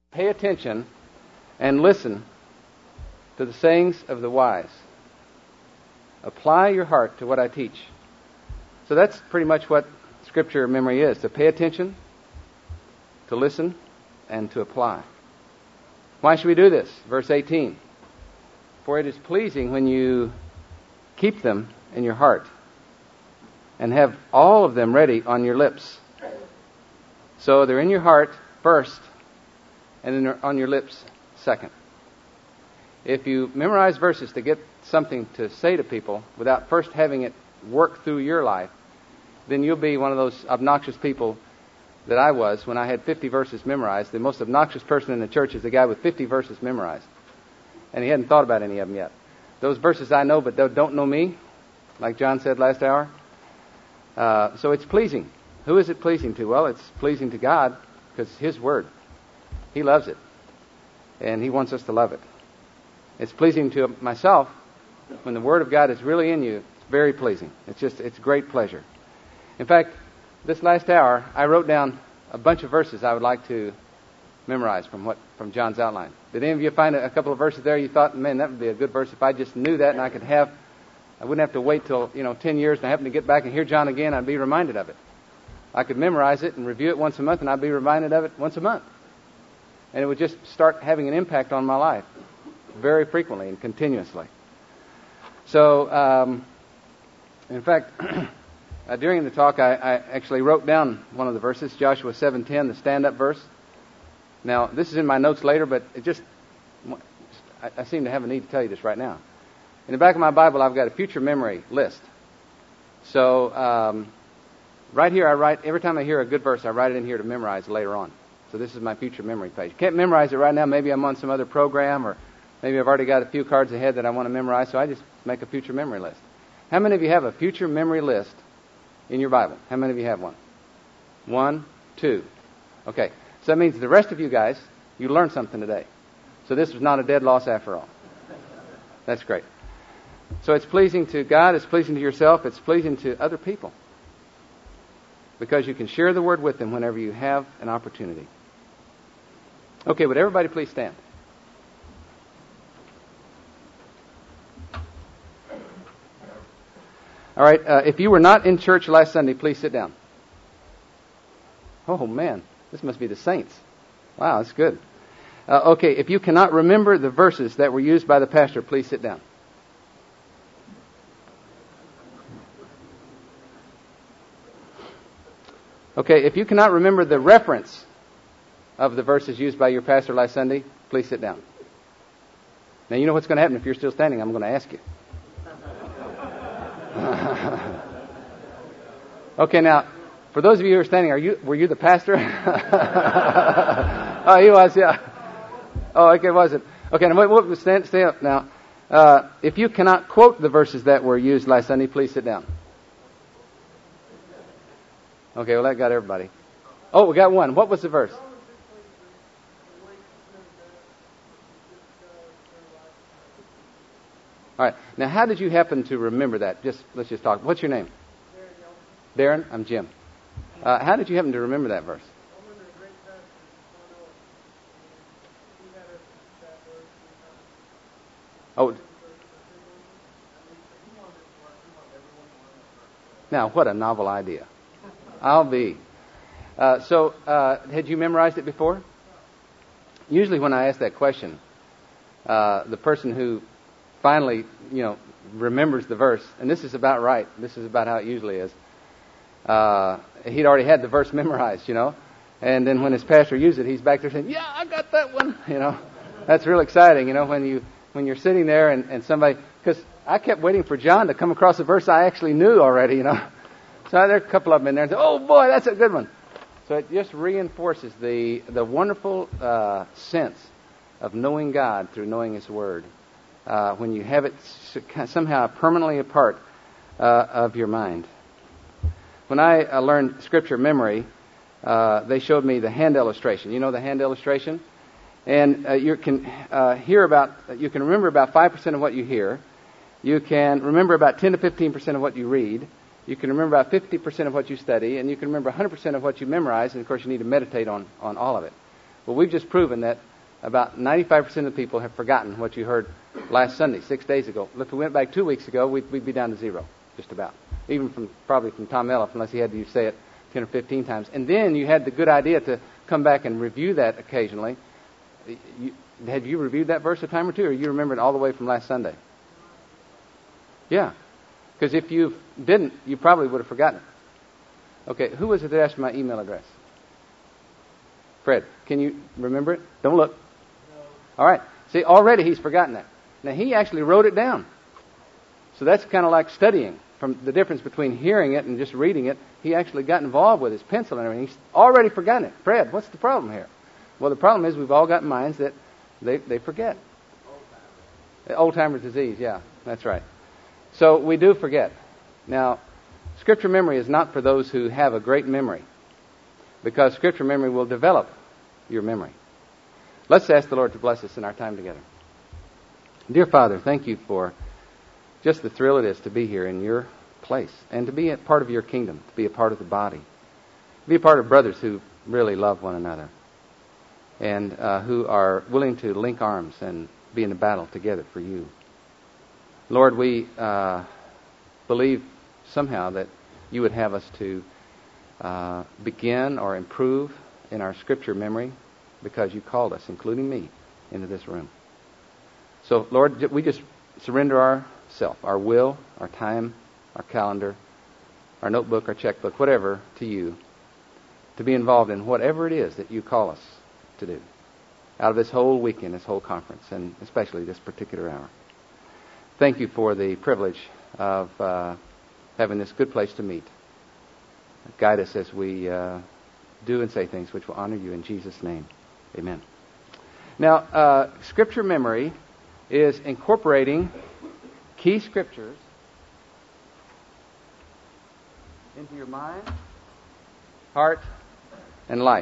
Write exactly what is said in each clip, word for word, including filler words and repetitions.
Pay attention and listen to the sayings of the wise. Apply your heart to what I teach. So that's pretty much what Scripture memory is, to pay attention, to listen, and to apply. Why should we do this? Verse eighteen. For it is pleasing when you keep them in your heart and have all of them ready on your lips. So they're in your heart first and then they're on your lips second. If you memorize verses to get something to say to people without first having it work through your life, then you'll be one of those obnoxious people that I was when I had fifty verses memorized. The most obnoxious person in the church is the guy with fifty verses memorized. And he hadn't thought about any of them yet. Those verses I know, but they don't know me, like John said last hour. Uh, so it's pleasing. Who is it pleasing to? Well, it's pleasing to God because it's His Word. He loves it. And He wants us to love it. It's pleasing to myself when the Word of God is really in you. It's very pleasing. It's just, it's great pleasure. In fact, this last hour, I wrote down a bunch of verses I would like to memorize from what from John's outline. Did any of you find a, a couple of verses there you thought, man, that would be a good verse if I just knew that and I could have, I wouldn't have to wait till, you know, ten years and I happen to get back and hear John again, I'd be reminded of it. I could memorize it and review it once a month and I'd be reminded of it once a month. And it would just start having an impact on my life very frequently and continuously. So, um, in fact, uh, during the talk, I, I actually wrote down one of the verses, Joshua seven ten, the stand-up verse. Now, this is in my notes later, but it just, I, I seem to have a need to tell you this right now. In the back of my Bible, I've got a future memory list. So, um, right here, I write, every time I hear a good verse, I write it in here to memorize later on. So this is my future memory page. Can't memorize it right now. Maybe I'm on some other program, or maybe I've already got a few cards ahead that I want to memorize, so I just make a future memory list. How many of you have a future memory list in your Bible? How many of you have one? One, two. Okay. So that means the rest of you guys, you learned something today. So this was not a dead loss after all. That's great. So it's pleasing to God, it's pleasing to yourself, it's pleasing to other people. Because you can share the Word with them whenever you have an opportunity. Okay, would everybody please stand? All right, uh, if you were not in church last Sunday, please sit down. Oh, man, this must be the saints. Wow, that's good. Uh, okay, if you cannot remember the verses that were used by the pastor, please sit down. Okay, if you cannot remember the reference of the verses used by your pastor last Sunday, please sit down. Now, you know what's going to happen if you're still standing. I'm going to ask you. Okay, now, for those of you who are standing, are you were you the pastor? Oh, he was, yeah. Oh, okay, was it? Okay, now, wait, wait, stand, stay up now. Uh, if you cannot quote the verses that were used last Sunday, please sit down. Okay, well, that got everybody. Oh, we got one. What was the verse? All right. Now, how did you happen to remember that? Just let's just talk. What's your name? Darren. I'm Jim. Uh, how did you happen to remember that verse? Oh. Now, what a novel idea. I'll be. Uh, so, uh, had you memorized it before? Usually when I ask that question, uh, the person who finally, you know, remembers the verse, and this is about right, this is about how it usually is, uh, he'd already had the verse memorized, you know, and then when his pastor used it, he's back there saying, yeah, I got that one, you know. That's real exciting, you know, when, you, when you're sitting there and, and somebody, because I kept waiting for John to come across a verse I actually knew already, you know. So there are a couple of them in there and say, oh boy, that's a good one. So it just reinforces the the wonderful uh, sense of knowing God through knowing His Word. Uh, when you have it somehow permanently a part uh, of your mind. When I uh, learned Scripture memory, uh, they showed me the hand illustration. You know the hand illustration? And uh, you can uh, hear about, you can remember about five percent of what you hear. You can remember about ten to fifteen percent of what you read. You can remember about fifty percent of what you study, and you can remember one hundred percent of what you memorize, and of course you need to meditate on, on all of it. Well, we've just proven that about ninety-five percent of the people have forgotten what you heard last Sunday, six days ago. If we went back two weeks ago, we'd, we'd be down to zero, just about. Even from probably from Tom Elliff, unless he had you say it ten or fifteen times. And then you had the good idea to come back and review that occasionally. You, had you reviewed that verse a time or two, or you remember it all the way from last Sunday? Yeah. Because if you didn't, you probably would have forgotten it. Okay, who was it that asked for my email address? Fred, can you remember it? Don't look. No. All right. See, already he's forgotten that. Now, he actually wrote it down. So that's kind of like studying. From the difference between hearing it and just reading it, he actually got involved with his pencil and everything. He's already forgotten it. Fred, what's the problem here? Well, the problem is we've all got minds that they, they forget. Old-timer disease, yeah, that's right. So we do forget. Now, Scripture memory is not for those who have a great memory, because Scripture memory will develop your memory. Let's ask the Lord to bless us in our time together. Dear Father, thank you for just the thrill it is to be here in your place and to be a part of your kingdom, to be a part of the body, to be a part of brothers who really love one another and uh, who are willing to link arms and be in the battle together for you. Lord, we uh, believe somehow that you would have us to uh, begin or improve in our Scripture memory because you called us, including me, into this room. So, Lord, we just surrender ourself, our will, our time, our calendar, our notebook, our checkbook, whatever, to you, to be involved in whatever it is that you call us to do out of this whole weekend, this whole conference, and especially this particular hour. Thank you for the privilege of uh, having this good place to meet. Guide us as we uh, do and say things which will honor you in Jesus' name. Amen. Now, uh, Scripture memory is incorporating key Scriptures into your mind, heart, and life.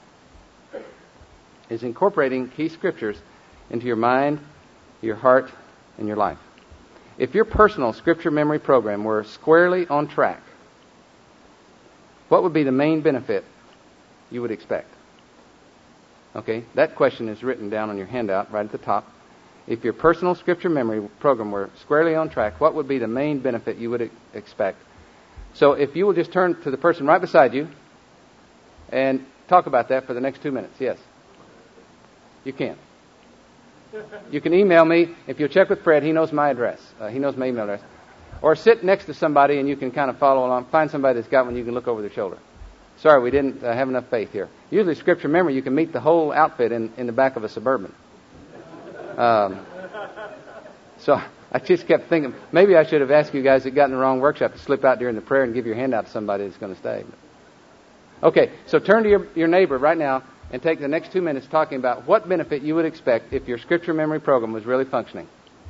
Is incorporating key Scriptures into your mind, your heart, and your life. If your personal Scripture memory program were squarely on track, what would be the main benefit you would expect? Okay, that question is written down on your handout right at the top. If your personal Scripture memory program were squarely on track, what would be the main benefit you would expect? So if you will just turn to the person right beside you and talk about that for the next two minutes. Yes. You can. You can email me. If you'll check with Fred, he knows my address. Uh, he knows my email address. Or sit next to somebody and you can kind of follow along. Find somebody that's got one you can look over their shoulder. Sorry, we didn't uh, have enough faith here. Usually Scripture memory, you can meet the whole outfit in, in the back of a Suburban. Um, so I just kept thinking, maybe I should have asked you guys that got in the wrong workshop to slip out during the prayer and give your hand out to somebody that's going to stay. Okay, so turn to your, your neighbor right now and take the next two minutes talking about what benefit you would expect if your Scripture memory program was really functioning.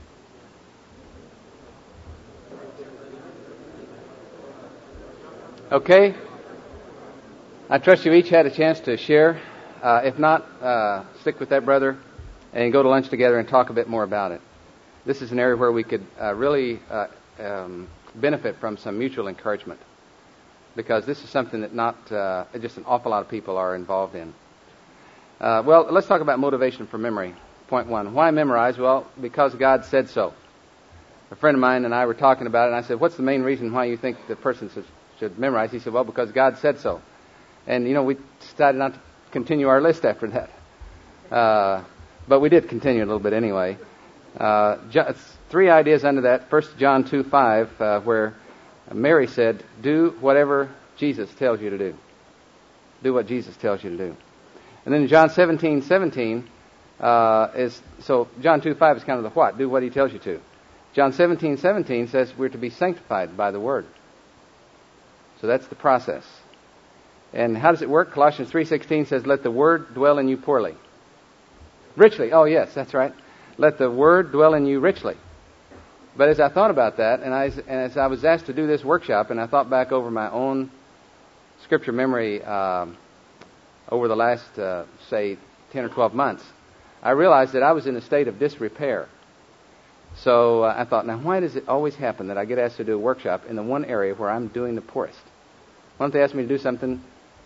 Okay? I trust you each had a chance to share. Uh, if not, uh, stick with that brother and go to lunch together and talk a bit more about it. This is an area where we could uh, really uh, um, benefit from some mutual encouragement, because this is something that not uh, just an awful lot of people are involved in. Uh, well, let's talk about motivation for memory. Point one. Why memorize? Well, because God said so. A friend of mine and I were talking about it, and I said, what's the main reason why you think the person should, should memorize? He said, well, because God said so. And, you know, we decided not to continue our list after that. Uh, but we did continue a little bit anyway. Uh, three ideas under that. First John two five, uh, where Mary said, do whatever Jesus tells you to do. Do what Jesus tells you to do. And then John seventeen seventeen uh, is, so John two five is kind of the what, do what he tells you to. John seventeen seventeen says we're to be sanctified by the Word. So that's the process. And how does it work? Colossians three sixteen says, let the Word dwell in you poorly. Richly. Oh, yes, that's right. Let the Word dwell in you richly. But as I thought about that, and, I, and as I was asked to do this workshop, and I thought back over my own Scripture memory um, over the last, uh, say, ten or twelve months, I realized that I was in a state of disrepair. So uh, I thought, now why does it always happen that I get asked to do a workshop in the one area where I'm doing the poorest? Why don't they ask me to do something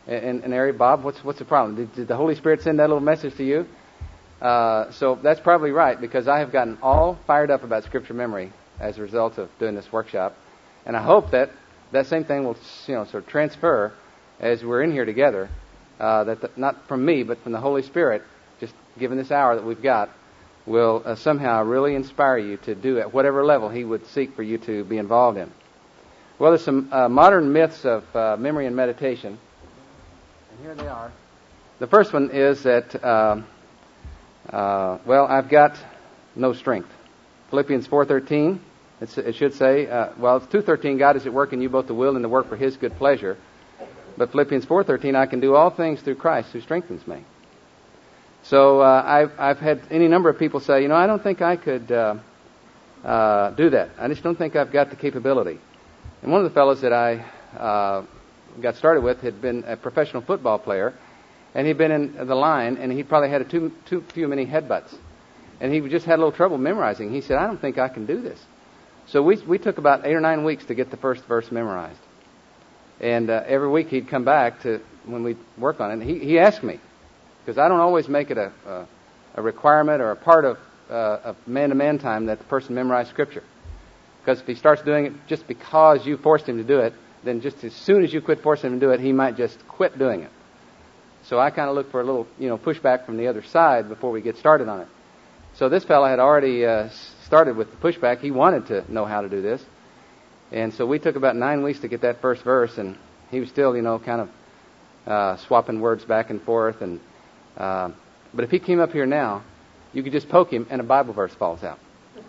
in an area. Bob, what's what's the problem? Did, did the Holy Spirit send that little message to you? Uh, so that's probably right, because I have gotten all fired up about Scripture memory as a result of doing this workshop, and I hope that that same thing will, you know, sort of transfer as we're in here together. Uh, that the, not from me, but from the Holy Spirit, just given this hour that we've got, will uh, somehow really inspire you to do at whatever level He would seek for you to be involved in. Well, there's some uh, modern myths of uh, memory and meditation, and here they are. The first one is that. Uh, Uh, well, I've got no strength. Philippians four thirteen, it's, it should say, uh, well, it's two thirteen, God is at work in you both to will and to work for His good pleasure. But Philippians four thirteen, I can do all things through Christ who strengthens me. So uh, I've, I've had any number of people say, you know, I don't think I could uh, uh, do that. I just don't think I've got the capability. And one of the fellows that I uh, got started with had been a professional football player. And he'd been in the line, and he probably had a too, too few many headbutts. And he just had a little trouble memorizing. He said, I don't think I can do this. So we we took about eight or nine weeks to get the first verse memorized. And uh, every week he'd come back to when we'd work on it. And he, he asked me, because I don't always make it a, a, a requirement or a part of, uh, of man-to-man time that the person memorize Scripture. Because if he starts doing it just because you forced him to do it, then just as soon as you quit forcing him to do it, he might just quit doing it. So I kind of look for a little, you know, pushback from the other side before we get started on it. So this fellow had already uh, started with the pushback. He wanted to know how to do this. And so we took about nine weeks to get that first verse, and he was still, you know, kind of uh, swapping words back and forth. And uh, but if he came up here now, you could just poke him, and a Bible verse falls out.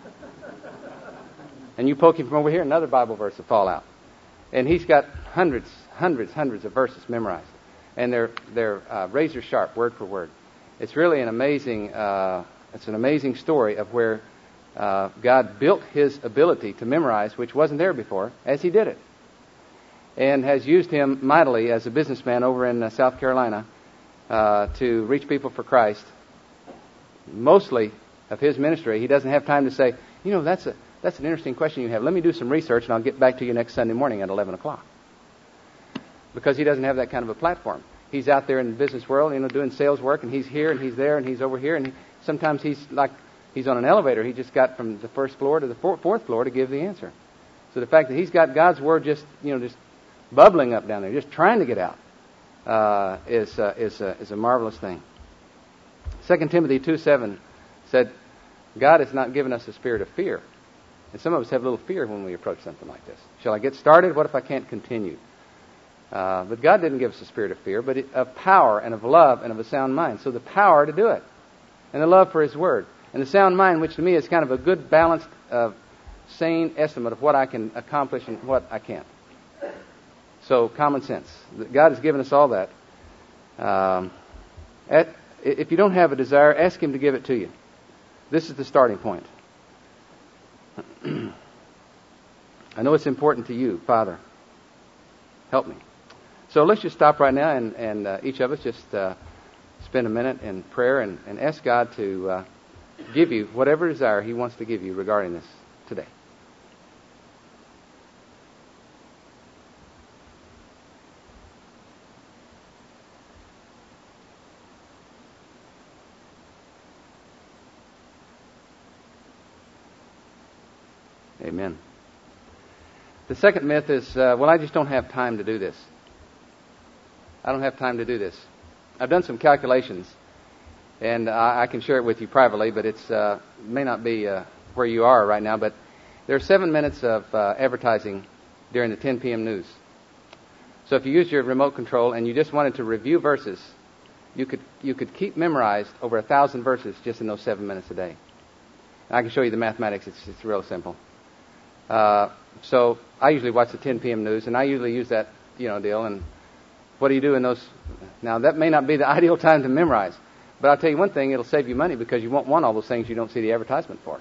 And you poke him from over here, another Bible verse will fall out. And he's got hundreds, hundreds, hundreds of verses memorized. And they're they're uh, razor sharp, word for word. It's really an amazing uh, it's an amazing story of where uh, God built His ability to memorize, which wasn't there before, as He did it, and has used him mightily as a businessman over in uh, South Carolina uh, to reach people for Christ. Mostly of his ministry, he doesn't have time to say, you know, that's a that's an interesting question you have. Let me do some research, and I'll get back to you next Sunday morning at eleven o'clock. Because he doesn't have that kind of a platform. He's out there in the business world, you know, doing sales work, and he's here, and he's there, and he's over here, and he, sometimes he's like, he's on an elevator. He just got from the first floor to the four, fourth floor to give the answer. So the fact that he's got God's Word just, you know, just bubbling up down there, just trying to get out, uh, is, uh, is, uh, is a marvelous thing. Second Timothy two seven said, God has not given us a spirit of fear. And some of us have a little fear when we approach something like this. Shall I get started? What if I can't continue? Uh, but God didn't give us a spirit of fear, but it, of power and of love and of a sound mind. So the power to do it, and the love for His Word, and the sound mind, which to me is kind of a good, balanced, uh, sane estimate of what I can accomplish and what I can't. So common sense. God has given us all that. Um, at, if you don't have a desire, ask Him to give it to you. This is the starting point. I know it's important to you, Father. Help me. So let's just stop right now, and, and uh, each of us just uh, spend a minute in prayer and, and ask God to uh, give you whatever desire He wants to give you regarding this today. Amen. The second myth is, uh, well, I just don't have time to do this. I don't have time to do this. I've done some calculations, and I, I can share it with you privately, but it's uh, may not be uh, where you are right now, but there are seven minutes of uh, advertising during the ten p.m. news. So if you use your remote control and you just wanted to review verses, you could you could keep memorized over a thousand verses just in those seven minutes a day. And I can show you the mathematics. It's, it's real simple. Uh, so I usually watch the ten p.m. news, and I usually use that, you know, deal. And what do you do in those? Now, that may not be the ideal time to memorize, but I'll tell you one thing: it'll save you money because you won't want all those things you don't see the advertisement for.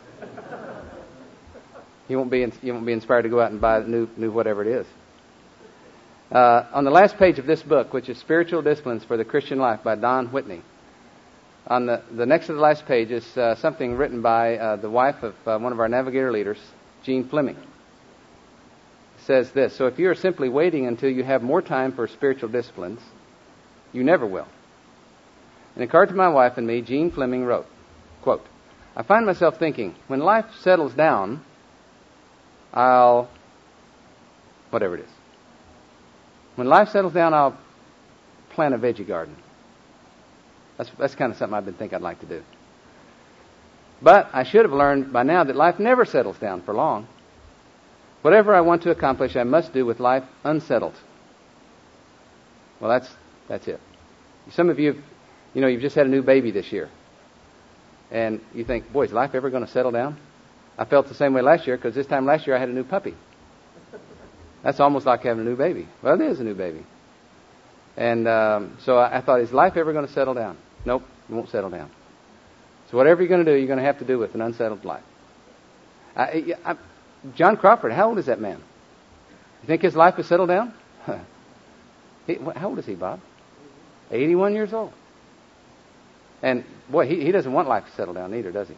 You won't be in, you won't be inspired to go out and buy new new whatever it is. Uh, on the last page of this book, which is Spiritual Disciplines for the Christian Life by Don Whitney, on the the next to the last page is uh, something written by uh, the wife of uh, one of our Navigator leaders, Gene Fleming. It says this: so if you are simply waiting until you have more time for spiritual disciplines, You never will. In a card to my wife and me, Jean Fleming wrote, quote, I find myself thinking, when life settles down, I'll, whatever it is. When life settles down, I'll plant a veggie garden. That's, that's kind of something I've been thinking I'd like to do. But I should have learned by now that life never settles down for long. Whatever I want to accomplish, I must do with life unsettled. Well, that's that's it. Some of you, you know, you've just had a new baby this year. And you think, boy, is life ever going to settle down? I felt the same way last year because this time last year I had a new puppy. That's almost like having a new baby. Well, it is a new baby. And um, so I, I thought, is life ever going to settle down? Nope, it won't settle down. So whatever you're going to do, you're going to have to do with an unsettled life. I, I, John Crawford, how old is that man? You think his life has settled down? he, how old is he, Bob? eighty-one years old. And boy, he, he doesn't want life to settle down either, does he?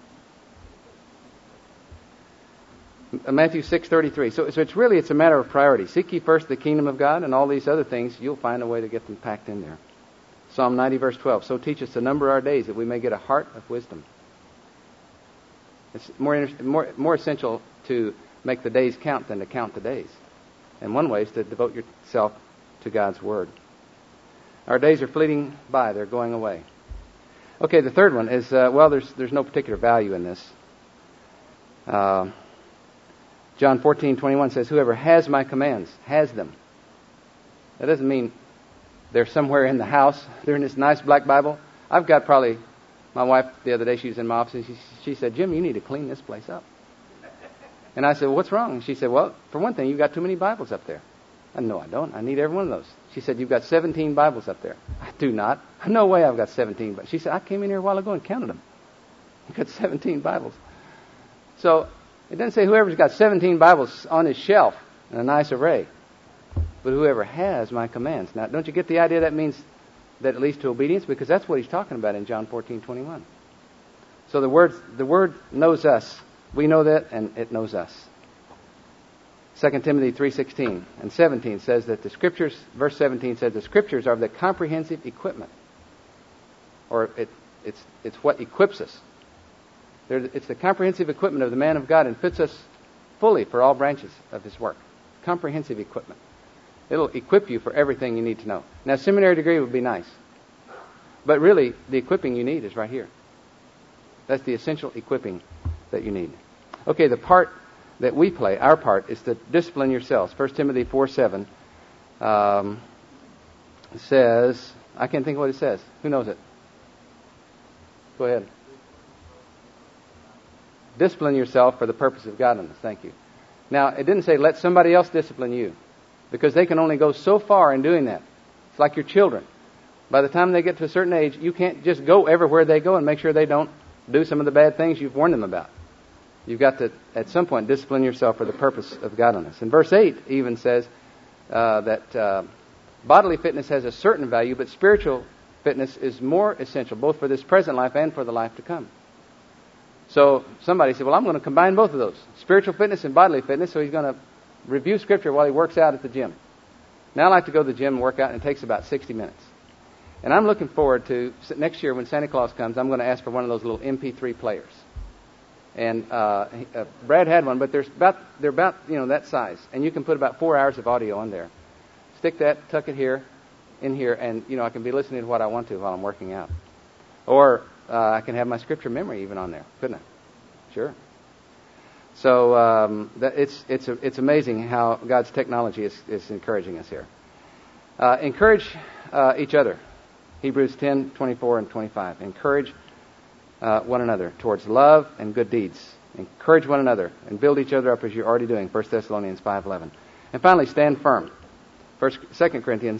Matthew six thirty-three. So, so it's really, it's a matter of priority. Seek ye first the kingdom of God, and all these other things, you'll find a way to get them packed in there. Psalm ninety, verse twelve. So teach us to number our days, that we may get a heart of wisdom. It's more, more, more essential to make the days count than to count the days. And one way is to devote yourself to God's Word. Our days are fleeting by. They're going away. Okay, the third one is, uh, well, there's there's no particular value in this. Uh, John fourteen twenty-one says, whoever has my commands, has them. That doesn't mean they're somewhere in the house. They're in this nice black Bible. I've got probably, my wife the other day, she was in my office, and she, she said, Jim, you need to clean this place up. And I said, well, what's wrong? And she said, well, for one thing, you've got too many Bibles up there. I said, no, I don't. I need every one of those. She said, you've got seventeen Bibles up there. I do not. No way I've got seventeen. But she said, I came in here a while ago and counted them. You've got seventeen Bibles. So it doesn't say whoever's got seventeen Bibles on his shelf in a nice array, but whoever has my commands. Now, don't you get the idea that means that it leads to obedience? Because that's what he's talking about in John fourteen twenty-one. So the word, the word knows us. We know that, and it knows us. Second Timothy three sixteen and seventeen says that the Scriptures, verse seventeen says the Scriptures are the comprehensive equipment. Or it, it's, it's what equips us. They're, it's the comprehensive equipment of the man of God and fits us fully for all branches of his work. Comprehensive equipment. It'll equip you for everything you need to know. Now, a seminary degree would be nice. But really, the equipping you need is right here. That's the essential equipping that you need. Okay, the part that we play, our part, is to discipline yourselves. First Timothy four seven um, says, I can't think of what it says. Who knows it? Go ahead. Discipline yourself for the purpose of godliness. Thank you. Now, it didn't say let somebody else discipline you, because they can only go so far in doing that. It's like your children. By the time they get to a certain age, you can't just go everywhere they go and make sure they don't do some of the bad things you've warned them about. You've got to, at some point, discipline yourself for the purpose of godliness. And verse eight even says uh, that uh, bodily fitness has a certain value, but spiritual fitness is more essential, both for this present life and for the life to come. So somebody said, well, I'm going to combine both of those, spiritual fitness and bodily fitness, so he's going to review Scripture while he works out at the gym. Now, I like to go to the gym and work out, and it takes about sixty minutes. And I'm looking forward to, next year when Santa Claus comes, I'm going to ask for one of those little M P three players. And uh, uh, Brad had one, but there's about, they're about, you know, that size. And you can put about four hours of audio on there. Stick that, tuck it here, in here, and, you know, I can be listening to what I want to while I'm working out. Or uh, I can have my Scripture memory even on there, couldn't I? Sure. So um, that it's it's a, it's amazing how God's technology is, is encouraging us here. Uh, encourage uh, each other. Hebrews ten twenty-four and twenty-five. Encourage uh, one another towards love and good deeds. Encourage one another and build each other up as you're already doing. First Thessalonians five eleven. And finally, stand firm. First, Second Corinthians.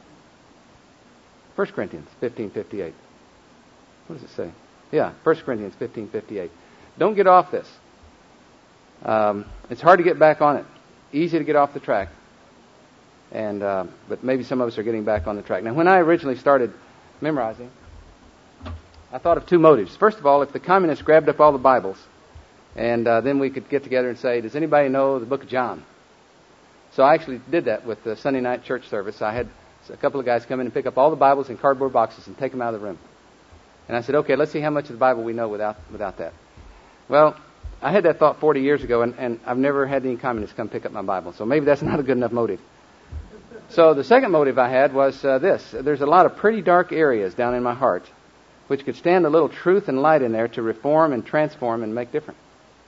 First Corinthians fifteen fifty-eight. What does it say? Yeah, First Corinthians fifteen fifty-eight. Don't get off this. Um, it's hard to get back on it. Easy to get off the track. And uh, but maybe some of us are getting back on the track. Now, when I originally started memorizing, I thought of two motives. First of all, if the communists grabbed up all the Bibles, and uh, then we could get together and say, does anybody know the book of John? So I actually did that with the Sunday night church service. I had So a couple of guys come in and pick up all the Bibles in cardboard boxes and take them out of the room. And I said, okay, let's see how much of the Bible we know without without that. Well, I had that thought forty years ago, and, and I've never had any communists come pick up my Bible. So maybe that's not a good enough motive. So the second motive I had was uh, this. There's a lot of pretty dark areas down in my heart which could stand a little truth and light in there to reform and transform and make different.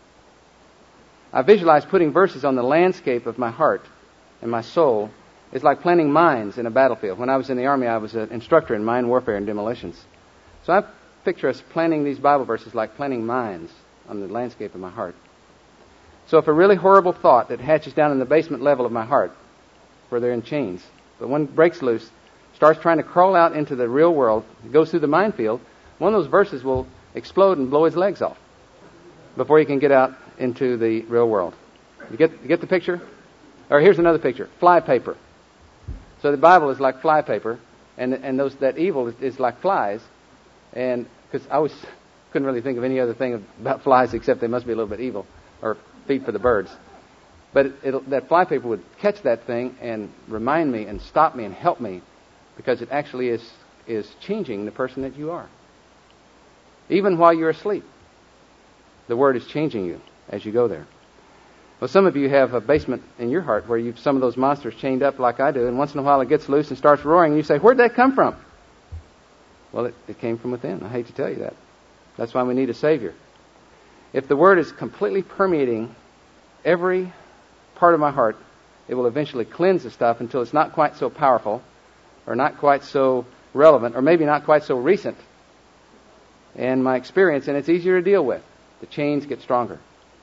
I visualized putting verses on the landscape of my heart and my soul. It's like planting mines in a battlefield. When I was in the Army, I was an instructor in mine warfare and demolitions. So I picture us planting these Bible verses like planting mines on the landscape of my heart. So if a really horrible thought that hatches down in the basement level of my heart, where they're in chains, but one breaks loose, starts trying to crawl out into the real world, goes through the minefield, one of those verses will explode and blow his legs off before he can get out into the real world. You get, you get the picture? Or here's another picture. Fly paper. So the Bible is like fly paper, and and those that evil is, is like flies. And because I always couldn't really think of any other thing about flies except they must be a little bit evil, or feed for the birds. But it, it'll, that fly paper would catch that thing and remind me and stop me and help me, because it actually is is changing the person that you are. Even while you're asleep, the Word is changing you as you go there. Well, some of you have a basement in your heart where you've some of those monsters chained up like I do, and once in a while it gets loose and starts roaring, and you say, where'd that come from? Well, it, it came from within. I hate to tell you that. That's why we need a Savior. If the Word is completely permeating every part of my heart, it will eventually cleanse the stuff until it's not quite so powerful, or not quite so relevant, or maybe not quite so recent in my experience, and it's easier to deal with. The chains get stronger.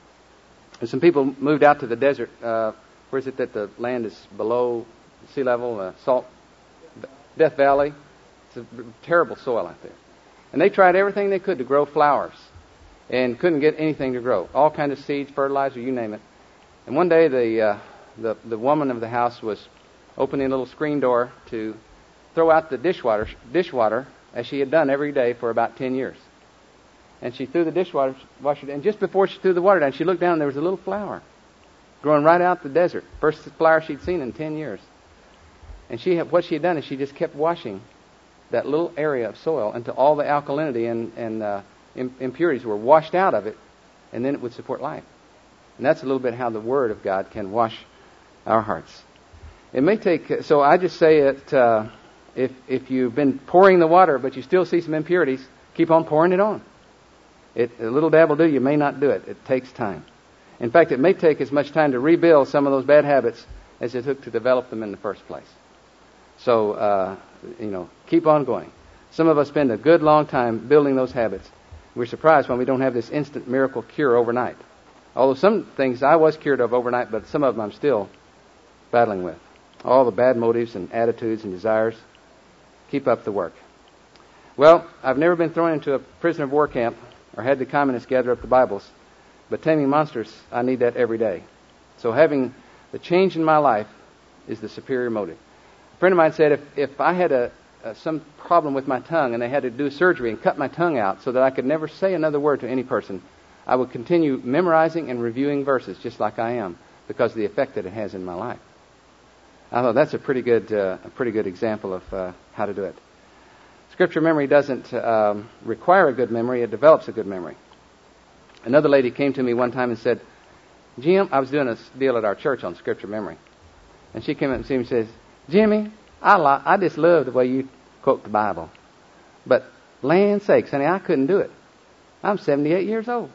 And some people moved out to the desert. Uh, where is it that the land is below sea level? Uh, Salt, Death Valley. It's a terrible soil out there. And they tried everything they could to grow flowers, and couldn't get anything to grow. All kinds of seeds, fertilizer, you name it. And one day the uh, the the woman of the house was opening a little screen door to throw out the dishwater dishwater as she had done every day for about ten years. And she threw the dishwasher, washer, and just before she threw the water down, she looked down and there was a little flower growing right out the desert. First flower she'd seen in ten years. And she had, what she had done is she just kept washing that little area of soil until all the alkalinity and, and uh, impurities were washed out of it, and then it would support life. And that's a little bit how the Word of God can wash our hearts. It may take, so I just say it, uh, if, if you've been pouring the water but you still see some impurities, keep on pouring it on. It, a little dab will do. You may not do it. It takes time. In fact, it may take as much time to rebuild some of those bad habits as it took to develop them in the first place. So, uh, you know, keep on going. Some of us spend a good long time building those habits. We're surprised when we don't have this instant miracle cure overnight. Although some things I was cured of overnight, but some of them I'm still battling with. All the bad motives and attitudes and desires. Keep up the work. Well, I've never been thrown into a prisoner of war camp or had the communists gather up the Bibles. But taming monsters, I need that every day. So having the change in my life is the superior motive. A friend of mine said if, if I had a, a some problem with my tongue and they had to do surgery and cut my tongue out so that I could never say another word to any person, I would continue memorizing and reviewing verses just like I am, because of the effect that it has in my life. I thought that's a pretty good, uh, a pretty good example of uh, how to do it. Scripture memory doesn't um, require a good memory, it develops a good memory. Another lady came to me one time and said, Jim, I was doing a deal at our church on Scripture memory. And she came up and see me and says, Jimmy, I, li- I just love the way you quote the Bible. But land sakes, honey, I couldn't do it. I'm seventy-eight years old.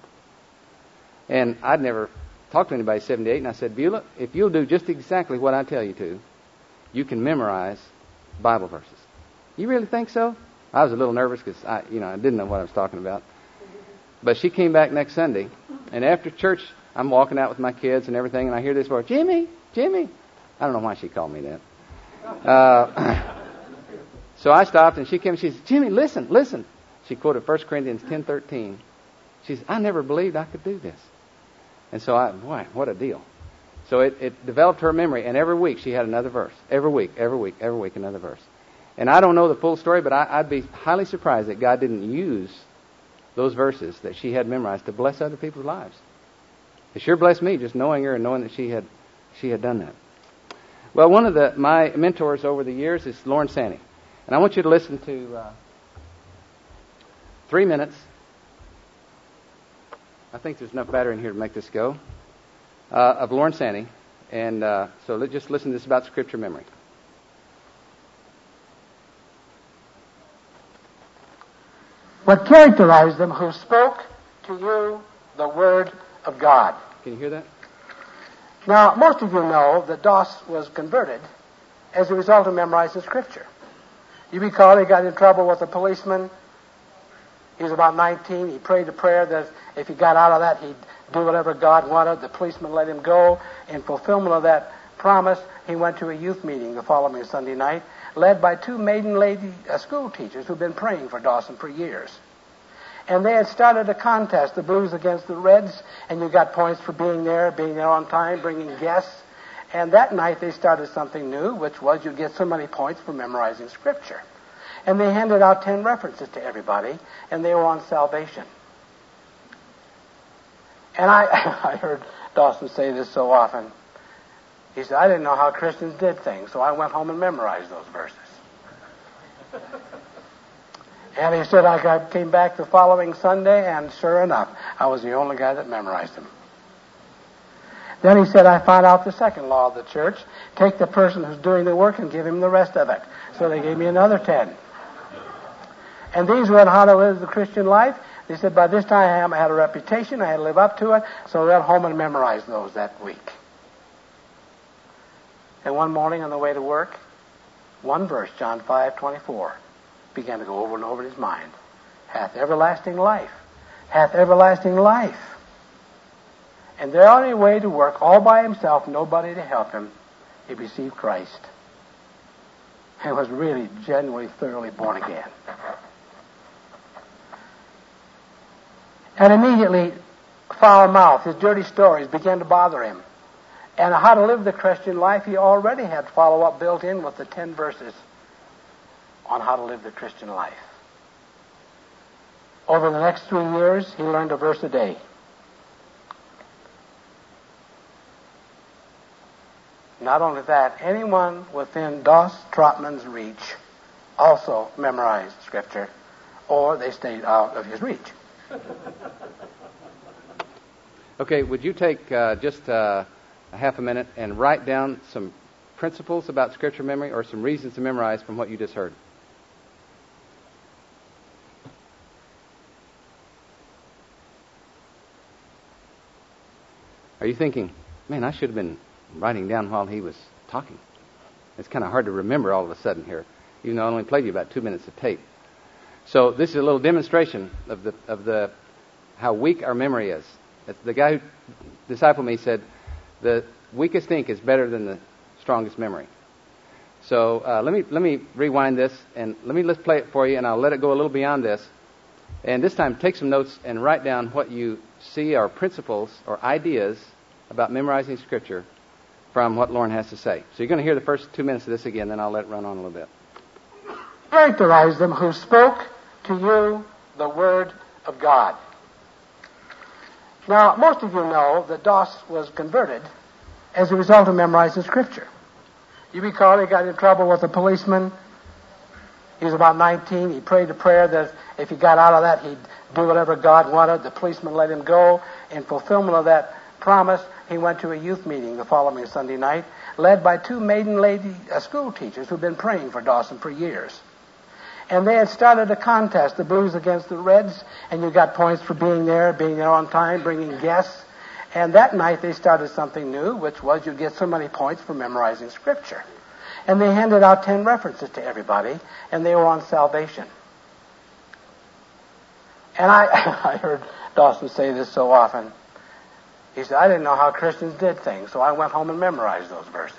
And I'd never talked to anybody seventy-eight, and I said, Beulah, if you'll do just exactly what I tell you to, you can memorize Bible verses. You really think so? I was a little nervous because I, you know, I didn't know what I was talking about. But she came back next Sunday, and after church, I'm walking out with my kids and everything, and I hear this voice, Jimmy, Jimmy. I don't know why she called me that. Uh, so I stopped, and she came, and she said, Jimmy, listen, listen. She quoted First Corinthians ten thirteen. She said, I never believed I could do this. And so I, boy, what a deal. So it, it developed her memory, and every week she had another verse. Every week, every week, every week, another verse. And I don't know the full story, but I, I'd be highly surprised that God didn't use those verses that she had memorized to bless other people's lives. It sure blessed me just knowing her and knowing that she had she had done that. Well, one of the, my mentors over the years is Lauren Sanny. And I want you to listen to uh, three minutes. I think there's enough battery in here to make this go. Uh, of Lauren Sanny. And uh, so let's just listen to this about Scripture memory. What characterized them who spoke to you the Word of God. Can you hear that? Now, most of you know that Doss was converted as a result of memorizing Scripture. You recall he got in trouble with a policeman. He was about nineteen. He prayed a prayer that if he got out of that, he'd do whatever God wanted. The policeman let him go. In fulfillment of that promise, he went to a youth meeting the following Sunday night, led by two maiden lady uh, school teachers who'd been praying for Dawson for years. And they had started a contest, the Blues against the Reds, and you got points for being there, being there on time, bringing guests. And that night they started something new, which was you get so many points for memorizing Scripture. And they handed out ten references to everybody, and they were on salvation. And I, I heard Dawson say this so often. He said, I didn't know how Christians did things, so I went home and memorized those verses. And he said, I got, came back the following Sunday, and sure enough, I was the only guy that memorized them. Then he said, I found out the second law of the church. Take the person who's doing the work and give him the rest of it. So they gave me another ten. And these were on how to live the Christian life. They said, by this time I had a reputation, I had to live up to it, so I went home and memorized those that week. And one morning on the way to work, one verse, John five twenty-four, began to go over and over in his mind. Hath everlasting life. Hath everlasting life. And there on his way to work, all by himself, nobody to help him, he received Christ. And was really genuinely, thoroughly born again. And immediately, foul mouth, his dirty stories began to bother him. And how to live the Christian life, he already had follow-up built in with the ten verses on how to live the Christian life. Over the next three years, he learned a verse a day. Not only that, anyone within Doss Trotman's reach also memorized Scripture, or they stayed out of his reach. Okay, would you take uh, just uh, a half a minute and write down some principles about Scripture memory or some reasons to memorize from what you just heard? Are you thinking, man, I should have been writing down while he was talking? It's kind of hard to remember all of a sudden here, even though I only played you about two minutes of tape. So this is a little demonstration of the of the how weak our memory is. It's the guy who discipled me said, the weakest ink is better than the strongest memory. So uh, let me let me rewind this and let me let's play it for you, and I'll let it go a little beyond this. And this time, take some notes and write down what you see are principles or ideas about memorizing Scripture from what Lauren has to say. So you're going to hear the first two minutes of this again, then I'll let it run on a little bit. Characterize them who spoke to you the Word of God. Now, most of you know that Doss was converted as a result of memorizing Scripture. You recall he got in trouble with a policeman. He was about nineteen. He prayed a prayer that if he got out of that, he'd do whatever God wanted. The policeman let him go. In fulfillment of that promise, he went to a youth meeting the following Sunday night, led by two maiden lady uh, school teachers who'd been praying for Dawson for years. And they had started a contest, the Blues against the Reds, and you got points for being there, being there on time, bringing guests. And that night they started something new, which was you get so many points for memorizing Scripture. And they handed out ten references to everybody, and they were on salvation. And I, I heard Dawson say this so often. He said, I didn't know how Christians did things, so I went home and memorized those verses.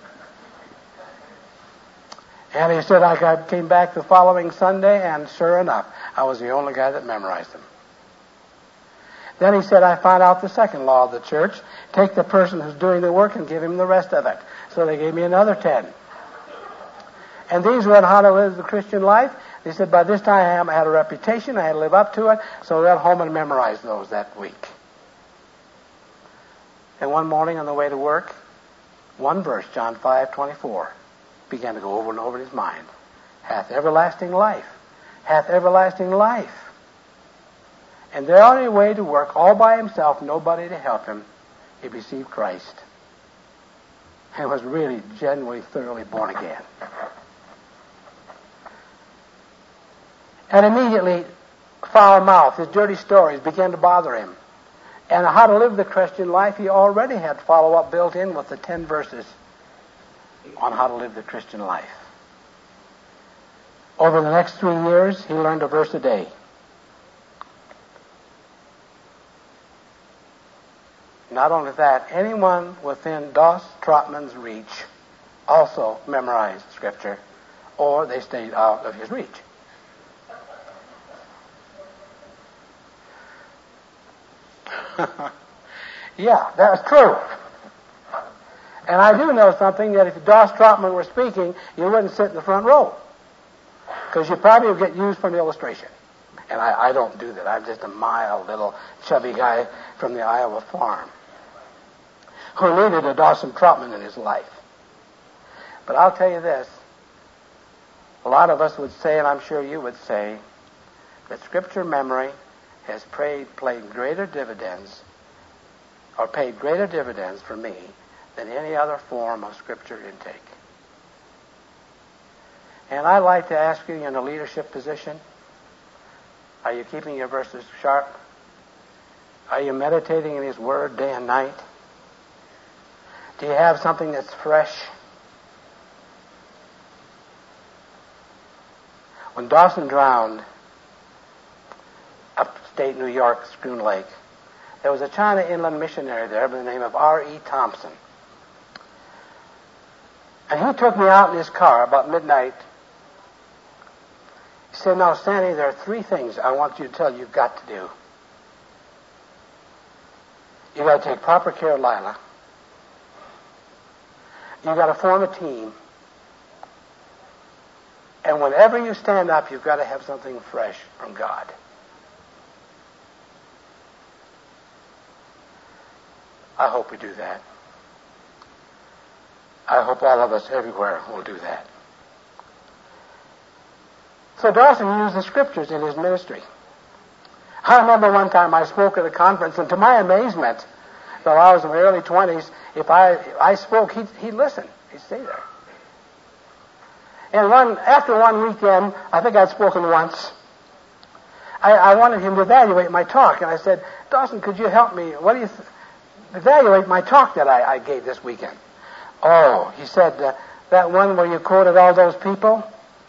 And he said, I got, came back the following Sunday, and sure enough, I was the only guy that memorized them. Then he said, I found out the second law of the church. Take the person who's doing the work and give him the rest of it. So they gave me another ten. And these were on how to live the Christian life. They said, by this time I had a reputation, I had to live up to it, so I went home and memorized those that week. And one morning on the way to work, one verse, John five twenty-four, began to go over and over in his mind. Hath everlasting life. Hath everlasting life. And there on his way to work, all by himself, nobody to help him, he received Christ and was really genuinely, thoroughly born again. And immediately, foul mouth, his dirty stories began to bother him. And how to live the Christian life, he already had follow-up built in with the ten verses on how to live the Christian life. Over the next three years, he learned a verse a day. Not only that, anyone within Doss Trotman's reach also memorized Scripture, or they stayed out of his reach. Yeah, that's true. And I do know something, that if Doss Trotman were speaking, you wouldn't sit in the front row, because you probably would get used for an illustration. And I, I don't do that. I'm just a mild little chubby guy from the Iowa farm who needed a Dawson Trotman in his life. But I'll tell you this. A lot of us would say, and I'm sure you would say, that Scripture memory has paid, played greater dividends, or paid greater dividends for me than any other form of Scripture intake. And I'd like to ask you, in a leadership position, are you keeping your verses sharp? Are you meditating in His Word day and night? Do you have something that's fresh? When Dawson drowned, upstate New York, Schroon Lake, there was a China Inland missionary there by the name of R E Thompson. And he took me out in his car about midnight. He said, "Now, Stanley, there are three things I want you to tell you you've got to do. You've got to take proper care of Lila. You've got to form a team. And whenever you stand up, you've got to have something fresh from God." I hope we do that. I hope all of us everywhere will do that. So Dawson used the Scriptures in his ministry. I remember one time I spoke at a conference, and to my amazement, though I was in my early twenties, if I if I spoke, he'd, he'd listen. He'd stay there. And one after one weekend, I think I'd spoken once, I, I wanted him to evaluate my talk, and I said, "Dawson, could you help me? What do you th- evaluate my talk that I, I gave this weekend?" "Oh," he said, uh, "that one where you quoted all those people?"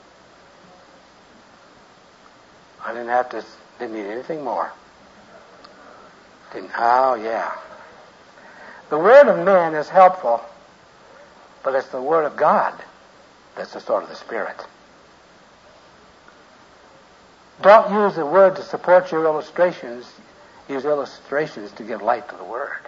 I didn't have to, didn't need anything more. Didn't, oh, yeah. The word of man is helpful, but it's the word of God that's the sword of the Spirit. Don't use the word to support your illustrations. Use illustrations to give light to the word.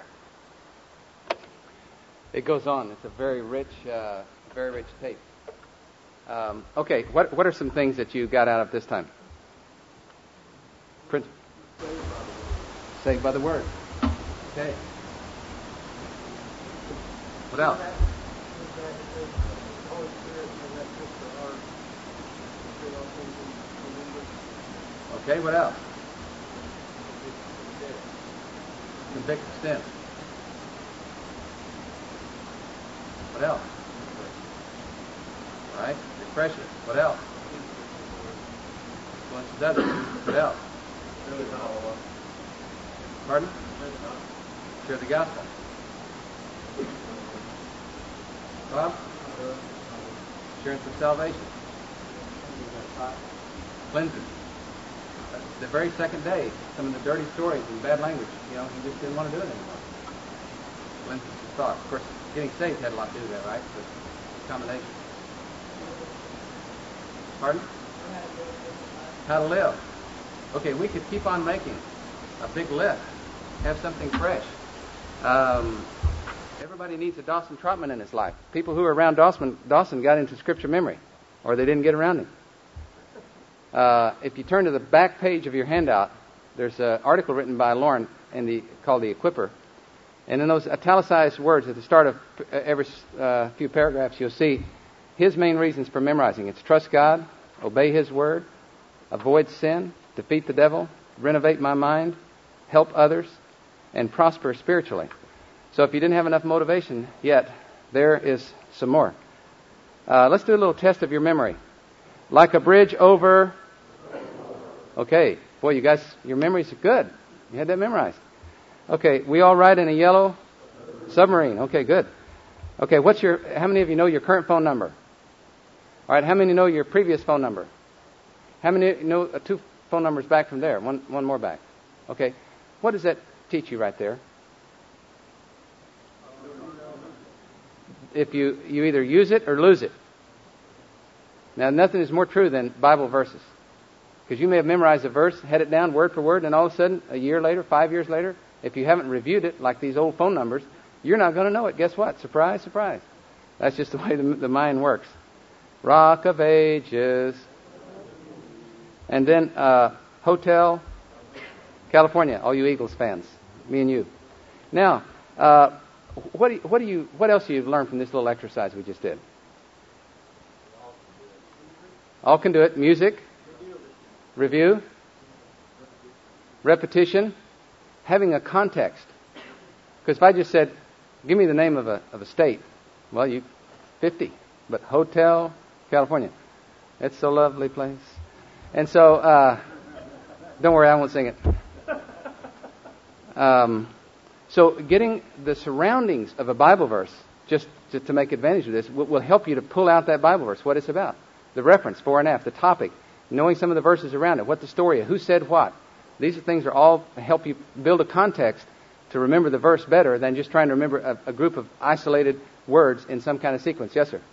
It goes on. It's a very rich, uh, very rich tape. Um, okay, what what are some things that you got out of this time? Prince? Saved by the word. Okay. What else? Okay, what else? Convict sin. What else? All right, refresh it. What else? Influences others. What else? Pardon? Share the gospel. Bob? Assurance of salvation. Cleansing. The very second day, some of the dirty stories and bad language, you know, he just didn't want to do it anymore. Cleanses his thought. Of course, getting saved had a lot to do with that, right? But it's a combination. Pardon? How to live. Okay, we could keep on making a big list. Have something fresh. Um, everybody needs a Dawson Trotman in his life. People who were around Dawson, Dawson got into Scripture memory, or they didn't get around him. Uh, if you turn to the back page of your handout, there's an article written by Lauren in the, called The Equipper, And in those italicized words at the start of every uh, few paragraphs, you'll see his main reasons for memorizing. It's trust God, obey His word, avoid sin, defeat the devil, renovate my mind, help others, and prosper spiritually. So if you didn't have enough motivation yet, there is some more. Uh, let's do a little test of your memory. Like a bridge over... Okay. Boy, you guys, your memories are good. You had that memorized. Okay. We all ride in a yellow submarine. Okay, good. Okay, what's your... How many of you know your current phone number? All right, how many know your previous phone number? How many know uh, two phone numbers back from there? One, one more back. Okay. What does that teach you right there? If you, you either use it or lose it. Now, nothing is more true than Bible verses. Because you may have memorized a verse, had it down word for word, and all of a sudden, a year later, five years later, if you haven't reviewed it, like these old phone numbers, you're not going to know it. Guess what? Surprise, surprise. That's just the way the, the mind works. Rock of Ages. And then, uh, Hotel California, all you Eagles fans, me and you. Now, uh, what do you, what do you, what else do you learn from this little exercise we just did? All can do it. Music, review, repetition, having a context. Because if I just said, give me the name of a of a state, well, you fifty, but Hotel California, it's a lovely place. And so, uh, don't worry, I won't sing it. Um, so getting the surroundings of a Bible verse, just to, to make advantage of this, will, will help you to pull out that Bible verse, what it's about. The reference, fore and aft, the topic, knowing some of the verses around it, what the story is, who said what. These are things that all help you build a context to remember the verse better than just trying to remember a, a group of isolated words in some kind of sequence. Yes, sir?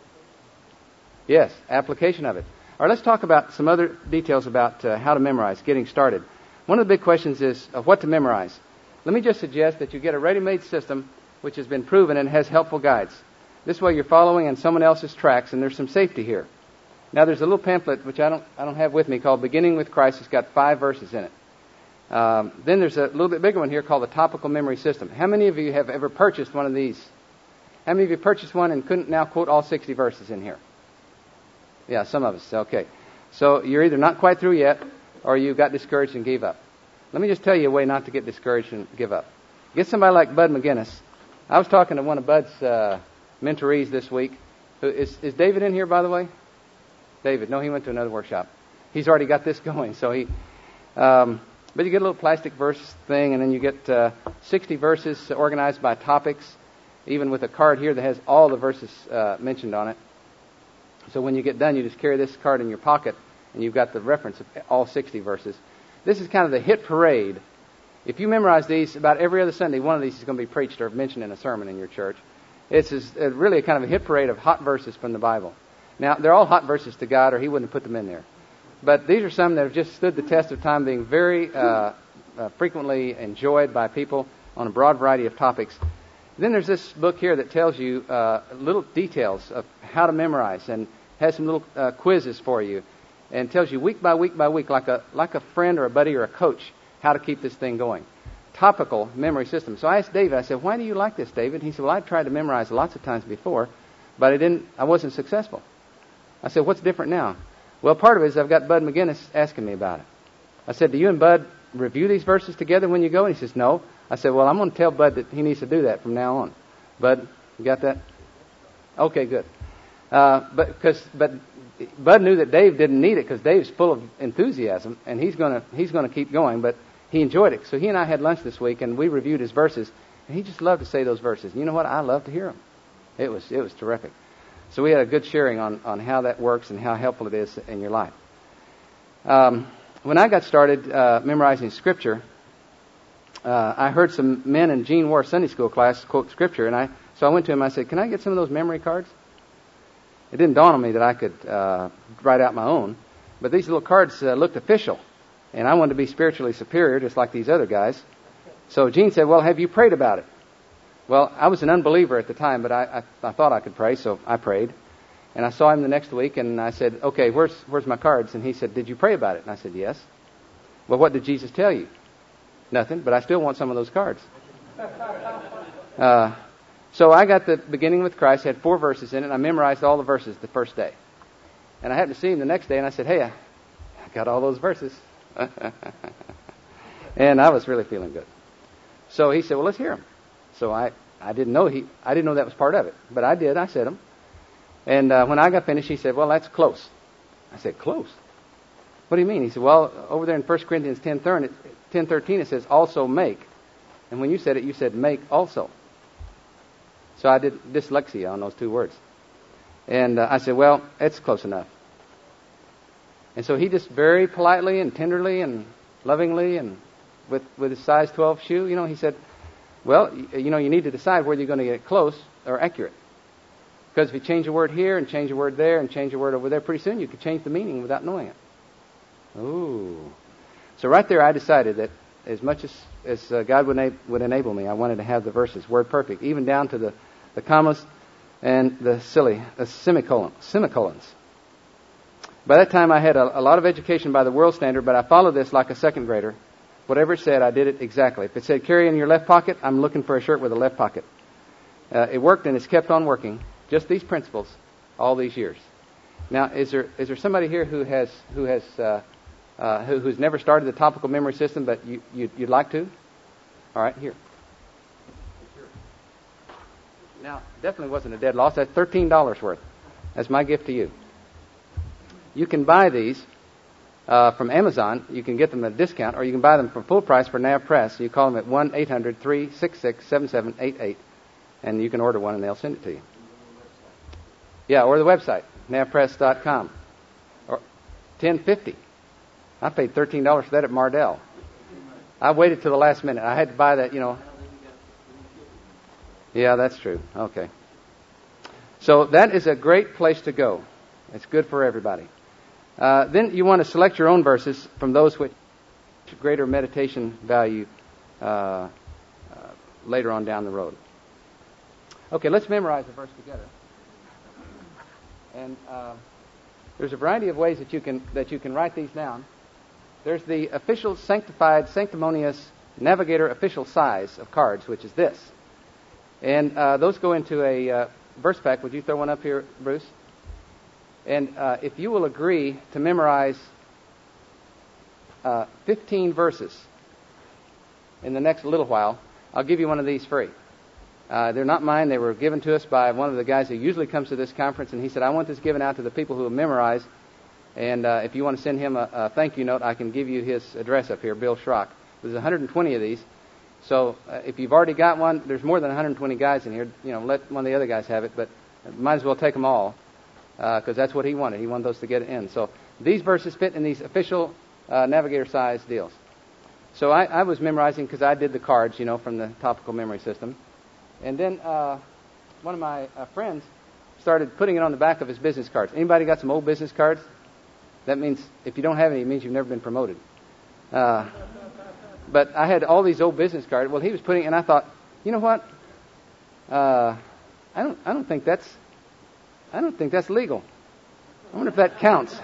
Yes, application of it. All right, let's talk about some other details about uh, how to memorize, getting started. One of the big questions is uh, what to memorize. Let me just suggest that you get a ready-made system which has been proven and has helpful guides. This way you're following on someone else's tracks, and there's some safety here. Now, there's a little pamphlet which I don't I don't have with me called Beginning with Christ. It's got five verses in it. Um, then there's a little bit bigger one here called the Topical Memory System. How many of you have ever purchased one of these? How many of you purchased one and couldn't now quote all sixty verses in here? Yeah, some of us. Okay. So you're either not quite through yet, or you got discouraged and gave up. Let me just tell you a way not to get discouraged and give up. Get somebody like Bud McGinnis. I was talking to one of Bud's uh, mentorees this week. Is, is David in here, by the way? David. No, he went to another workshop. He's already got this going. So he, um, but you get a little plastic verse thing, and then you get uh, sixty verses organized by topics, even with a card here that has all the verses uh, mentioned on it. So when you get done, you just carry this card in your pocket, and you've got the reference of all sixty verses. This is kind of the hit parade. If you memorize these, about every other Sunday, one of these is going to be preached or mentioned in a sermon in your church. It's really a kind of a hit parade of hot verses from the Bible. Now, they're all hot verses to God, or He wouldn't have put them in there. But these are some that have just stood the test of time, being very uh, uh, frequently enjoyed by people on a broad variety of topics. Then there's this book here that tells you uh, little details of how to memorize and has some little uh, quizzes for you and tells you week by week by week, like a like a friend or a buddy or a coach, how to keep this thing going. Topical memory system. So I asked David, I said, why do you like this, David? He said, well, I've tried to memorize lots of times before, but I didn't. I wasn't successful. I said, what's different now? Well, part of it is I've got Bud McGinnis asking me about it. I said, do you and Bud review these verses together when you go? And he says, no. I said, well, I'm going to tell Bud that he needs to do that from now on. Bud, you got that? Okay, good. Uh, but cause, but Bud knew that Dave didn't need it because Dave's full of enthusiasm, and he's going to he's going to keep going. But he enjoyed it. So he and I had lunch this week, and we reviewed his verses, and he just loved to say those verses. And you know what? I love to hear them. It was it was terrific. So we had a good sharing on, on how that works and how helpful it is in your life. Um, when I got started uh, memorizing Scripture, uh, I heard some men in Gene War's Sunday school class quote Scripture, and I so I went to him and I said, can I get some of those memory cards? It didn't dawn on me that I could uh, write out my own, but these little cards uh, looked official, and I wanted to be spiritually superior, just like these other guys. So Gene said, well, have you prayed about it? Well, I was an unbeliever at the time, but I, I, I thought I could pray, so I prayed. And I saw him the next week, and I said, okay, where's where's my cards? And he said, did you pray about it? And I said, yes. Well, what did Jesus tell you? Nothing, but I still want some of those cards. Uh, so I got the beginning with Christ, had four verses in it, and I memorized all the verses the first day. And I happened to see him the next day, and I said, hey, I got all those verses. And I was really feeling good. So he said, well, let's hear them. So I, I didn't know he, I didn't know that was part of it, but I did. I said them. And uh, when I got finished, he said, well, that's close. I said, close? What do you mean? He said, well, over there in First Corinthians ten thirteen, it says, also make. And when you said it, you said, make also. So I did dyslexia on those two words. And uh, I said, well, it's close enough. And so he just very politely and tenderly and lovingly and with, with his size twelve shoe, you know, he said, well, you, you know, you need to decide whether you're going to get close or accurate. Because if you change a word here and change a word there and change a word over there, pretty soon you could change the meaning without knowing it. Ooh. So right there I decided that as much as, as uh, God would, na- would enable me, I wanted to have the verses word perfect, even down to the, the commas and the silly, the semicolon, semicolons. By that time I had a, a lot of education by the world standard, but I followed this like a second grader. Whatever it said, I did it exactly. If it said carry in your left pocket, I'm looking for a shirt with a left pocket. Uh, it worked and it's kept on working. Just these principles all these years. Now, is there is there somebody here who has who has uh, uh, who, who's never started the topical memory system, but you, you you'd like to? All right, here. Now, definitely wasn't a dead loss. That's thirteen dollars worth. That's my gift to you. You can buy these uh, from Amazon. You can get them at a discount, or you can buy them for full price for Nav Press. You call them at one eight hundred three six six seven seven eight eight, and you can order one, and they'll send it to you. Yeah, or the website, nav press dot com. Or ten fifty. I paid thirteen dollars for that at Mardell. I waited till the last minute. I had to buy that, you know. Yeah, that's true. Okay. So that is a great place to go. It's good for everybody. Uh, then you want to select your own verses from those which greater meditation value uh, uh, later on down the road. Okay, let's memorize the verse together. And uh, there's a variety of ways that you can that you can write these down. There's the official sanctified, sanctimonious Navigator official size of cards, which is this. And uh, those go into a uh, verse pack. Would you throw one up here, Bruce? And uh, if you will agree to memorize uh, fifteen verses in the next little while, I'll give you one of these free. Uh, they're not mine. They were given to us by one of the guys who usually comes to this conference, and he said, I want this given out to the people who have memorized, and uh, if you want to send him a, a thank you note, I can give you his address up here, Bill Schrock. There's one hundred twenty of these, so uh, if you've already got one, there's more than one hundred twenty guys in here. You know, let one of the other guys have it, but might as well take them all, because uh, that's what he wanted. He wanted those to get in. So these verses fit in these official uh, Navigator size deals. So I, I was memorizing because I did the cards, you know, from the topical memory system. And then uh, one of my uh, friends started putting it on the back of his business cards. Anybody got some old business cards? That means if you don't have any, it means you've never been promoted. Uh, but I had all these old business cards. Well, he was putting, and I thought, you know what? Uh, I don't, I don't think that's, I don't think that's legal. I wonder if that counts.